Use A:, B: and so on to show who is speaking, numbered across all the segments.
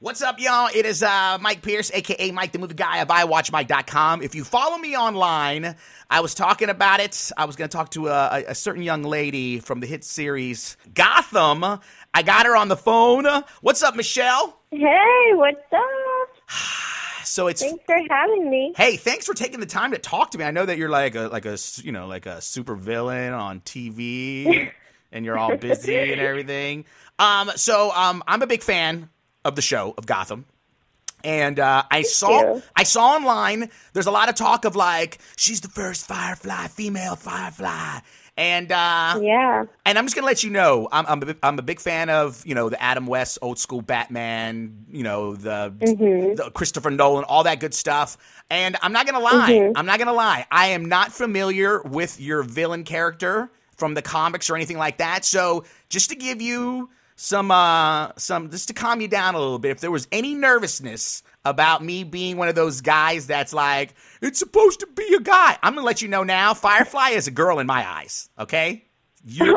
A: What's up, y'all? It is Mike Pierce, a.k.a. Mike the Movie Guy of iWatchMike.com. If you follow me online, I was talking about it. I was going to talk to a certain young lady from the hit series Gotham. I got her on the phone. What's up, Michelle?
B: Hey, what's up?
A: Thanks
B: for having me.
A: Hey, thanks for taking the time to talk to me. I know that you're like a super villain on TV, and you're all busy and everything. I'm a big fan of the show of Gotham, and I saw online there's a lot of talk of like she's the first female Firefly, and and I'm just gonna let you know I'm a big fan of the Adam West old school Batman, the Christopher Nolan, all that good stuff. And I'm not gonna lie, I am not familiar with your villain character from the comics or anything like that. So just to give you some just to calm you down a little bit, if there was any nervousness about me being one of those guys that's like, it's supposed to be a guy, I'm gonna let you know now, Firefly is a girl in my eyes, okay?
B: Thanks.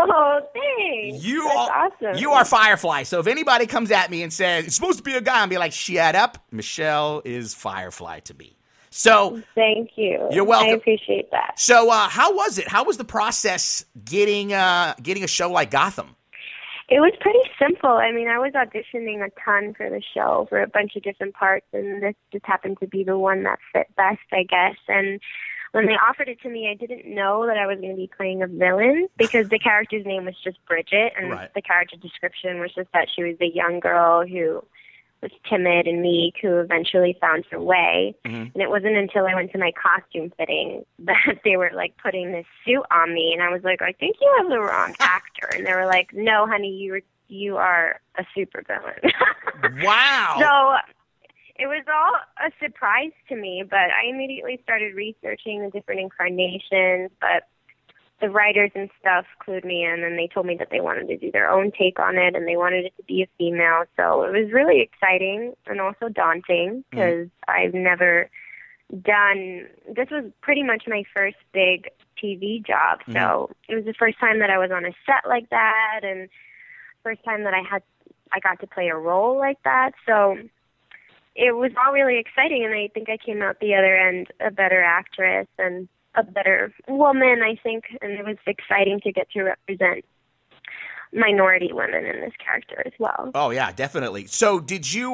B: That's awesome.
A: You are Firefly. So if anybody comes at me and says it's supposed to be a guy, I'll be like, shut up, Michelle is Firefly to me. So
B: thank you.
A: You're welcome.
B: I appreciate that.
A: So how was it? How was the process getting a show like Gotham?
B: It was pretty simple. I mean, I was auditioning a ton for the show for a bunch of different parts, and this just happened to be the one that fit best, I guess. And when they offered it to me, I didn't know that I was going to be playing a villain because the character's name was just Bridget, and the character description was just that she was a young girl who was timid and meek, who eventually found her way. And it wasn't until I went to my costume fitting that they were like putting this suit on me, and I was like, I think you have the wrong actor. And they were like, no, honey, you are a supervillain.
A: Wow.
B: So it was all a surprise to me, but I immediately started researching the different incarnations, but the writers and stuff clued me in, and they told me that they wanted to do their own take on it, and they wanted it to be a female. So it was really exciting and also daunting because I've never done – this was pretty much my first big TV job. So it was the first time that I was on a set like that, and first time that I got to play a role like that. So it was all really exciting, and I think I came out the other end a better actress and a better woman, I think, and it was exciting to get to represent minority women in this character as well.
A: Oh yeah, definitely. So did you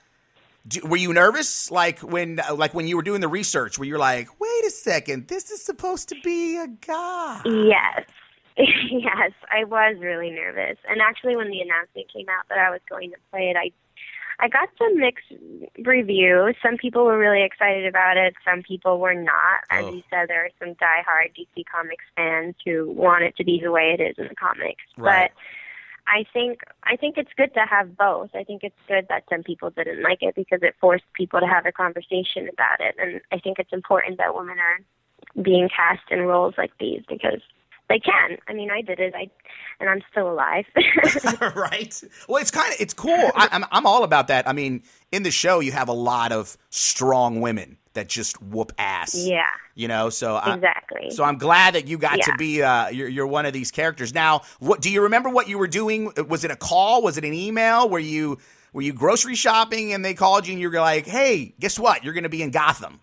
A: were you nervous like when you were doing the research, where you're like, wait a second, this is supposed to be a guy?
B: Yes. Yes, I was really nervous. And actually when the announcement came out that I was going to play it, I got some mixed reviews. Some people were really excited about it. Some people were not. As you said, there are some diehard DC Comics fans who want it to be the way it is in the comics.
A: Right.
B: But I think it's good to have both. I think it's good that some people didn't like it because it forced people to have a conversation about it. And I think it's important that women are being cast in roles like these because they can. I mean, I did it, and I'm still alive.
A: Right. Well, it's cool. I'm all about that. I mean, in the show, you have a lot of strong women that just whoop ass.
B: Yeah.
A: So
B: exactly.
A: So I'm glad that you got to be you're one of these characters. Now, what do you remember? What you were doing? Was it a call? Was it an email? Were you grocery shopping and they called you and you were like, "Hey, guess what? You're going to be in Gotham."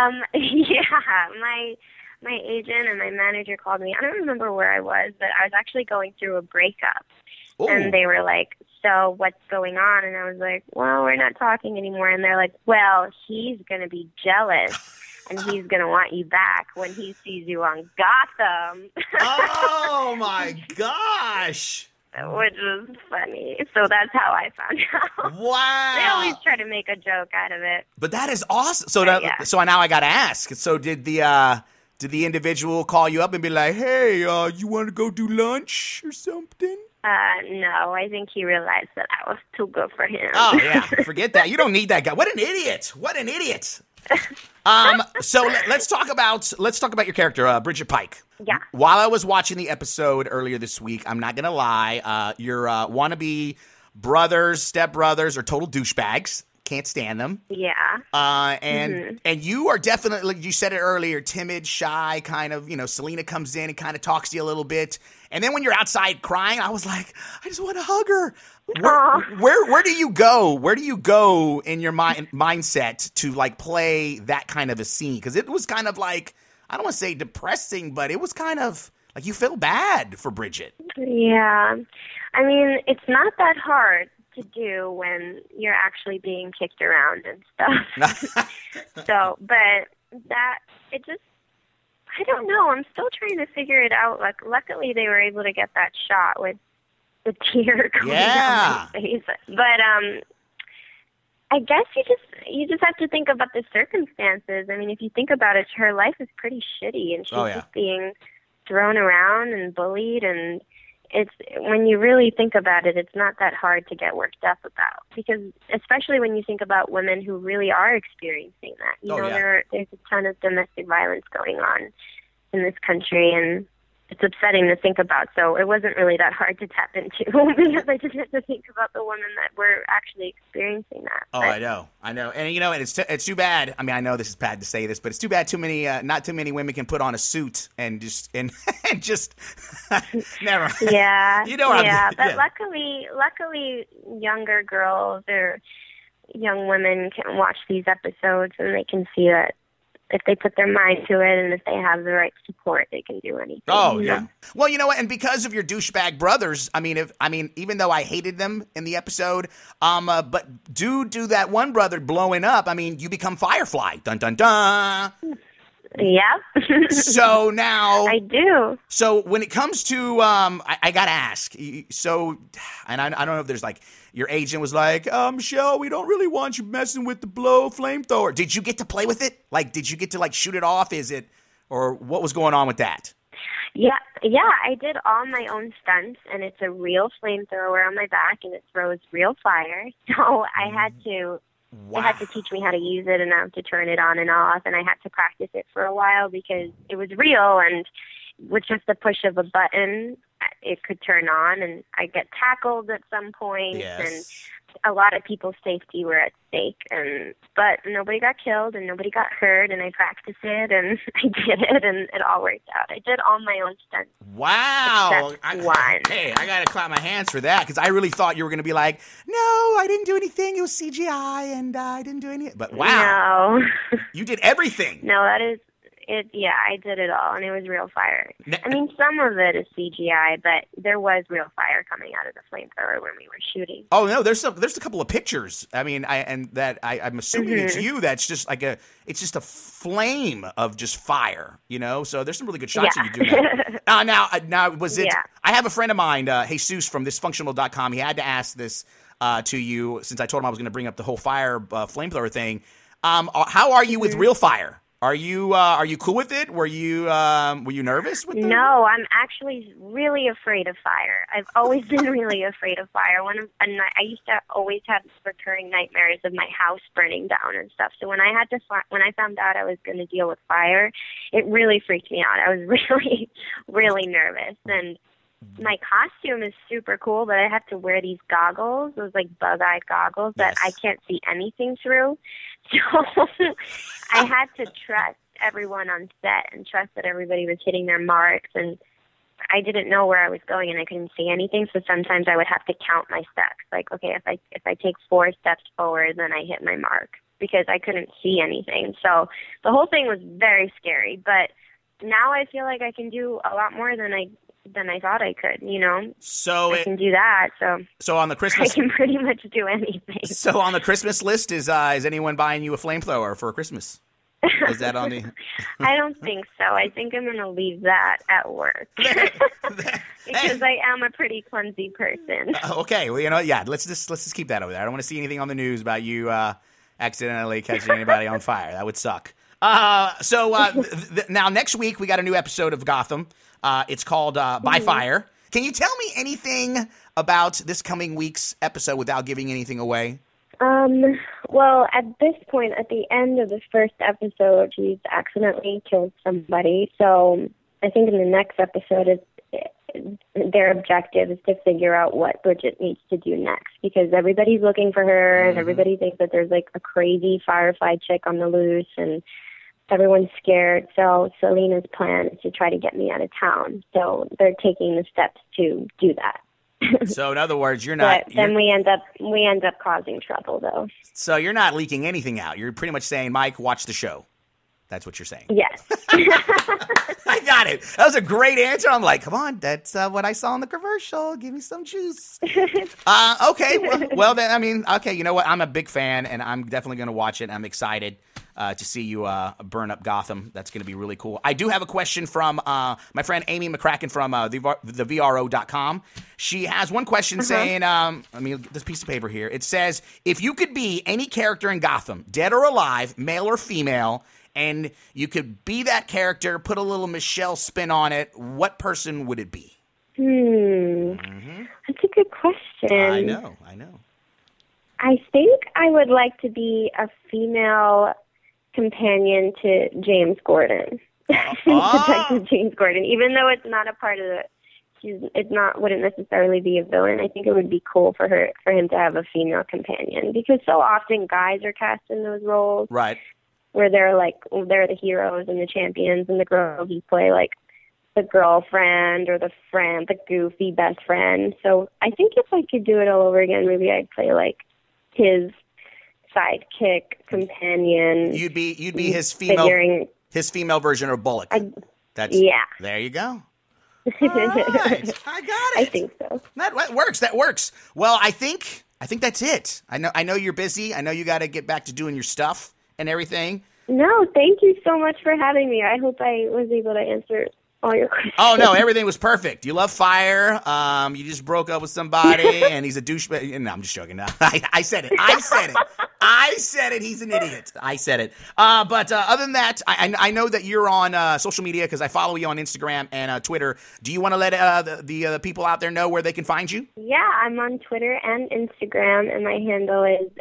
B: Yeah. My agent and my manager called me. I don't remember where I was, but I was actually going through a breakup.
A: Ooh.
B: And they were like, so what's going on? And I was like, well, we're not talking anymore. And they're like, well, he's going to be jealous, and he's going to want you back when he sees you on Gotham.
A: Oh, my gosh.
B: Which was funny. So that's how I found out.
A: Wow.
B: They always try to make a joke out of it.
A: But that is awesome. So now I got to ask. So did the individual call you up and be like, hey, you want to go do lunch or something?
B: No, I think he realized that I was too good for him.
A: Oh, yeah. Forget that. You don't need that guy. What an idiot. So let's talk about your character, Bridget Pike.
B: Yeah.
A: While I was watching the episode earlier this week, I'm not going to lie, your wannabe brothers, stepbrothers are total douchebags. Can't stand them.
B: Yeah.
A: And you are definitely, you said it earlier, timid, shy, kind of, Selena comes in and kind of talks to you a little bit. And then when you're outside crying, I was like, I just want to hug her. Where do you go? Where do you go in your mindset to like play that kind of a scene? Because it was kind of like, I don't want to say depressing, but it was kind of like you feel bad for Bridget.
B: Yeah. I mean, it's not that hard to do when you're actually being kicked around and stuff. I don't know. I'm still trying to figure it out. Like, luckily they were able to get that shot with the tear going down my face. But I guess you just have to think about the circumstances. I mean, if you think about it, her life is pretty shitty, and she's just being thrown around and bullied, and it's, when you really think about it, it's not that hard to get worked up about, because especially when you think about women who really are experiencing that. There's a ton of domestic violence going on in this country, and it's upsetting to think about. So it wasn't really that hard to tap into because I just had to think about the women that were actually experiencing that.
A: Oh, I know. And and it's too bad. I mean, I know this is bad to say this, but it's too bad not too many women can put on a suit and just never.
B: Yeah.
A: But
B: luckily younger girls or young women can watch these episodes and they can see that if they put their mind to it and if they have the right support, they can do anything.
A: Oh, yeah. Well, you know what? And because of your douchebag brothers, even though I hated them in the episode, but due to that one brother blowing up, you become Firefly. Dun, dun, dun.
B: Yeah.
A: So now
B: I do.
A: So when it comes to, I got to ask, so, and I don't know if there's like, your agent was like, Michelle, we don't really want you messing with the blow flamethrower. Did you get to play with it? Like, did you get to like shoot it off? Or what was going on with that?
B: Yeah, I did all my own stunts, and it's a real flamethrower on my back, and it throws real fire. So I had to, They had to teach me how to use it and how to turn it on and off, and I had to practice it for a while because it was real, and with just the push of a button, it could turn on, and I get tackled at some point, and a lot of people's safety were at stake, but nobody got killed and nobody got hurt, and I practiced it and I did it, and it all worked out. I did all my own stunts.
A: Wow.
B: One.
A: Hey, I got to clap my hands for that, because I really thought you were going to be like, no, I didn't do anything. It was CGI, and I didn't do anything. But wow.
B: No.
A: You did everything.
B: No, that is... I did it all, and it was real fire. Some of it is CGI, but there was real fire coming out of the flamethrower when we were shooting.
A: Oh no, there's a couple of pictures. I'm assuming it's you. That's just like it's just a flame of just fire, So there's some really good shots that you do. Now was it? Yeah. I have a friend of mine, Jesus from dysfunctional.com. He had to ask this to you since I told him I was going to bring up the whole fire flamethrower thing. How are you with real fire? Are you cool with it? Were you nervous with it?
B: No, I'm actually really afraid of fire. I've always been really afraid of fire. I used to always have recurring nightmares of my house burning down and stuff. So when I found out I was going to deal with fire, it really freaked me out. I was really, really nervous. And my costume is super cool, but I have to wear these goggles, those like bug-eyed goggles that I can't see anything through. So I had to trust everyone on set and trust that everybody was hitting their marks, and I didn't know where I was going and I couldn't see anything, so sometimes I would have to count my steps. Like, okay, if I take 4 steps forward, then I hit my mark, because I couldn't see anything. So the whole thing was very scary, but now I feel like I can do a lot more than I thought I could,
A: So
B: I can do that.
A: So on the Christmas,
B: I can pretty much do anything.
A: So on the Christmas list, is anyone buying you a flamethrower for Christmas? Is that on the?
B: I don't think so. I think I'm going to leave that at work because I am a pretty clumsy person.
A: Okay, well, let's just keep that over there. I don't want to see anything on the news about you accidentally catching anybody on fire. That would suck. Now next week we got a new episode of Gotham. It's called By Fire. Can you tell me anything about this coming week's episode without giving anything away?
B: Well, at this point, at the end of the first episode, she's accidentally killed somebody. So I think in the next episode, their objective is to figure out what Bridget needs to do next, because everybody's looking for her and everybody thinks that there's like a crazy Firefly chick on the loose and everyone's scared. So Selena's plan is to try to get me out of town. So they're taking the steps to do that.
A: So in other words, you're not.
B: But then we end up causing trouble, though.
A: So you're not leaking anything out. You're pretty much saying, Mike, watch the show. That's what you're saying.
B: Yes.
A: I got it. That was a great answer. I'm like, come on, that's what I saw in the commercial. Give me some juice. Okay. Well, then, I mean, okay, you know what? I'm a big fan, and I'm definitely going to watch it. I'm excited to see you burn up Gotham. That's going to be really cool. I do have a question from my friend Amy McCracken from the VRO.com. She has one question saying, let me get this piece of paper here. It says, if you could be any character in Gotham, dead or alive, male or female, and you could be that character, put a little Michelle spin on it, what person would it be?
B: That's a good question.
A: I know.
B: I think I would like to be a female companion to James Gordon. Detective James Gordon. Even though it's not a part of wouldn't necessarily be a villain, I think it would be cool for him to have a female companion, because so often guys are cast in those roles.
A: Right.
B: Where they're the heroes and the champions, and the girls just play like the girlfriend or the friend, the goofy best friend. So I think if I could do it all over again, maybe I'd play like his sidekick companion.
A: You'd be his female version of Bullock.
B: Yeah.
A: There you go. All right. I got it.
B: I think so.
A: That works. Well, I think that's it. I know you're busy. I know you got to get back to doing your stuff and everything.
B: No, thank you so much for having me. I hope I was able to answer all your questions.
A: Oh, no, everything was perfect. You love fire. You just broke up with somebody, and he's a douchebag. No, I'm just joking. No, I said it. I said it. He's an idiot. I said it. But other than that, I know that you're on social media because I follow you on Instagram and Twitter. Do you want to let the people out there know where they can find you?
B: Yeah, I'm on Twitter and Instagram, and my handle is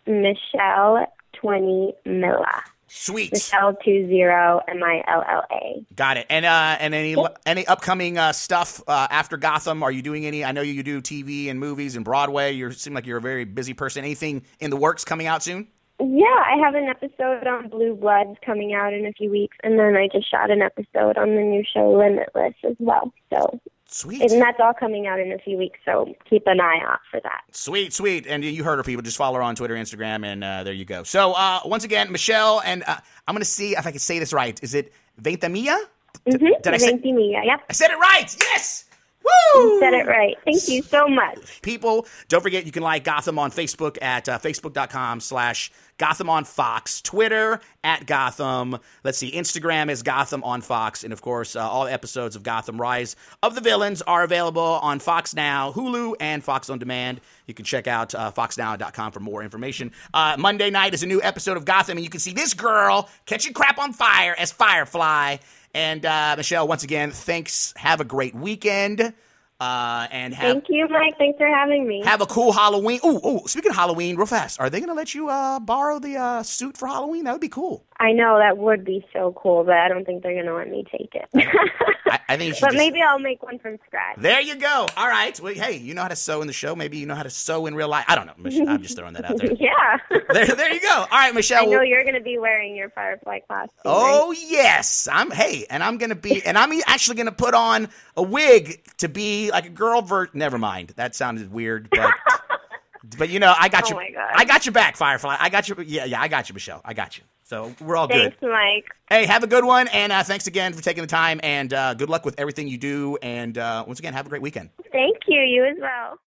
B: Michelle20 Milla.
A: Sweet.
B: Michelle 20 Milla.
A: Got it. And any upcoming stuff after Gotham? Are you doing any? I know you do TV and movies and Broadway. You seem like you're a very busy person. Anything in the works coming out soon?
B: Yeah, I have an episode on Blue Bloods coming out in a few weeks, and then I just shot an episode on the new show Limitless as well. So
A: sweet.
B: And that's all coming out in a few weeks, so keep an eye out for that.
A: Sweet. And you heard her, people. Just follow her on Twitter, Instagram, and there you go. So once again, Michelle, and I'm going to see if I can say this right. Is it Ventimiglia?
B: Did I say Ventimiglia, yep.
A: I said it right. Yes.
B: Woo! You said it right. Thank you so much.
A: People, don't forget you can like Gotham on Facebook at facebook.com/Gotham on Fox, Twitter at Gotham. Let's see, Instagram is Gotham on Fox. And, of course, all episodes of Gotham Rise of the Villains are available on Fox Now, Hulu, and Fox On Demand. You can check out foxnow.com for more information. Monday night is a new episode of Gotham, and you can see this girl catching crap on fire as Firefly. And, Michelle, once again, thanks. Have a great weekend. Thank
B: you, Mike. Thanks for having me.
A: Have a cool Halloween. Oh, speaking of Halloween, real fast, are they going to let you borrow the suit for Halloween? That would be cool.
B: I know, that would be so cool, but I don't think they're going to let me take it.
A: I think you should.
B: But maybe I'll make one from scratch.
A: There you go. All right. Well, hey, you know how to sew in the show. Maybe you know how to sew in real life. I don't know. I'm just throwing that out there.
B: Yeah.
A: There you go. All right, Michelle.
B: I know you're going to be wearing your Firefly costume.
A: Oh,
B: right?
A: yes. I'm actually going to put on a wig to be like a girl version. Never mind. That sounded weird, but but I got you.
B: Oh my God.
A: I got your back, Firefly. I got you. Yeah, I got you, Michelle. I got you. So we're all good.
B: Thanks, Mike.
A: Hey, have a good one, and thanks again for taking the time, and good luck with everything you do, and once again, have a great weekend.
B: Thank you. You as well.